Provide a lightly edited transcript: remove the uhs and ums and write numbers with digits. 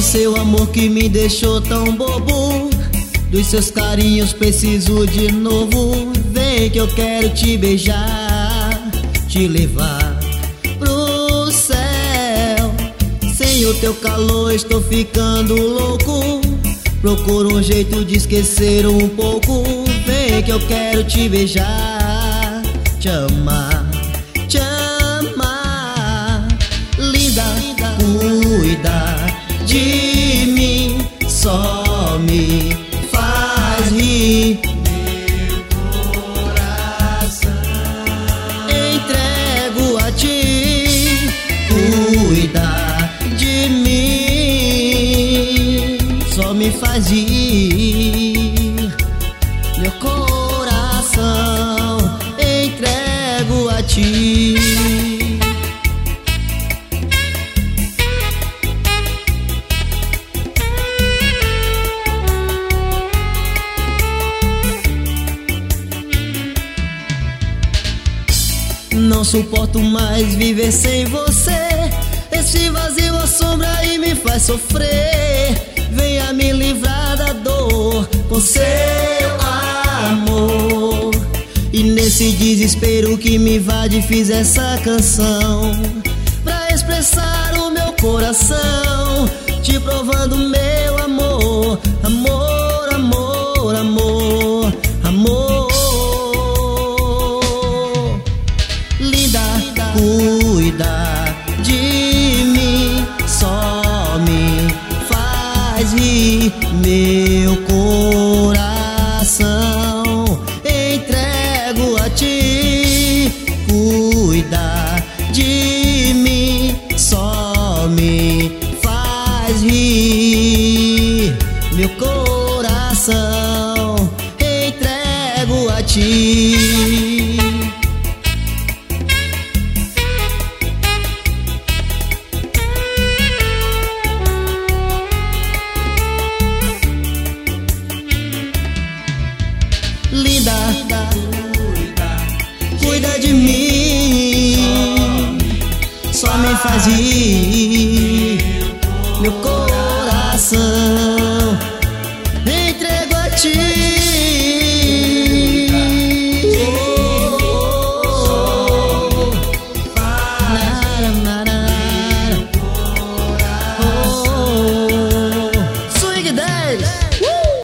seu amor que me deixou tão bobo. Dos seus carinhos preciso de novo. Vem que eu quero te beijar, te levar pro céu. Sem o teu calor estou ficando louco. Procuro um jeito de esquecer um pouco. Vem que eu quero te beijar, te amar, te amar. Linda, cuida de mim, só me faz rir. Meu coração Entrego a ti, cuida de mim, só me faz rir. Meu coração entrego a ti. Não suporto mais viver sem você. Esse vazio assombra e me faz sofrer. Venha me livrar da dor com seu amor. E nesse desespero que me invade fiz essa canção pra expressar o meu coração, te provando meu amor, amor, amor, amor, amor. Cuida de mim, só me faz rir. Meu coração entrego a ti. Cuida de mim, só me faz rir. Meu coração entrego a ti. Linda, cuida de mim, só me faz rir. Meu coração entrego a ti. Swing 10.